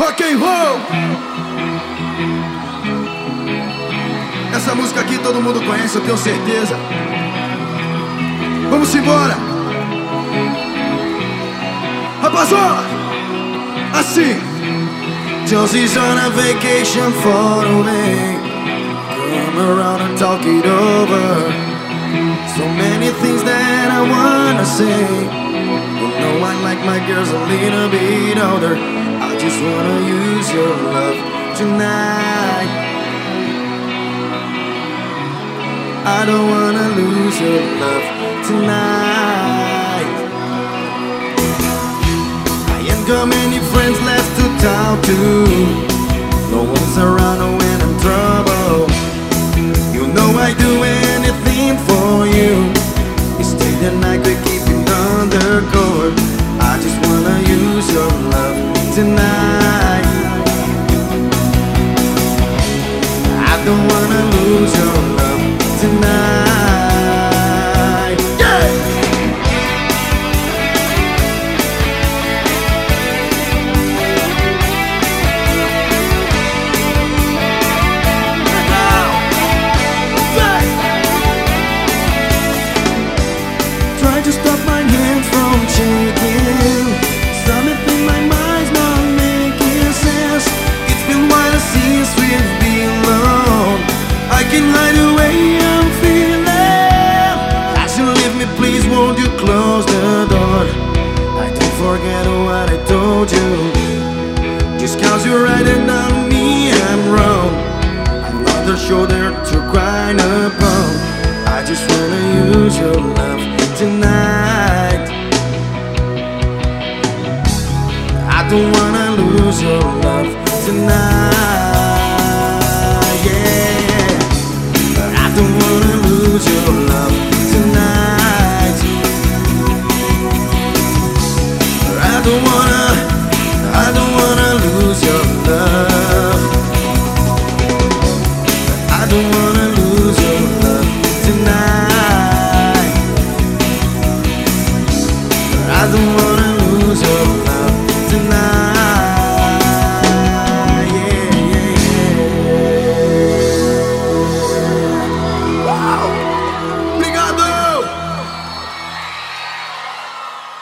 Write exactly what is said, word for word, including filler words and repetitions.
Rock and roll. Essa música aqui todo mundo conhece, eu tenho certeza. Vamos embora. Rapazola, assim. Josie's on a vacation far away. Come around and talk it over. So many things that I wanna say. You know I like my girls a little bit older. I just wanna use your love tonight. I don't wanna lose your love tonight. I ain't got many friends left to talk to. No one's around when I'm trouble. You know I do anything for you. You stay the night, we keep it undercover. I just wanna use your love tonight. I don't wanna lose your love tonight. Yeah! Try to stop my hands from shaking. Something in my mind's not making sense. It's been a while since we've been alone. I can hide away, I'm feeling. As you leave me, please won't you close the door. I don't forget what I told you. Just cause you're right and on me, I'm wrong. I'm not the shoulder to cry upon. I just wanna use your love tonight. I don't wanna lose your love tonight, yeah. I don't wanna lose your love tonight. I don't wanna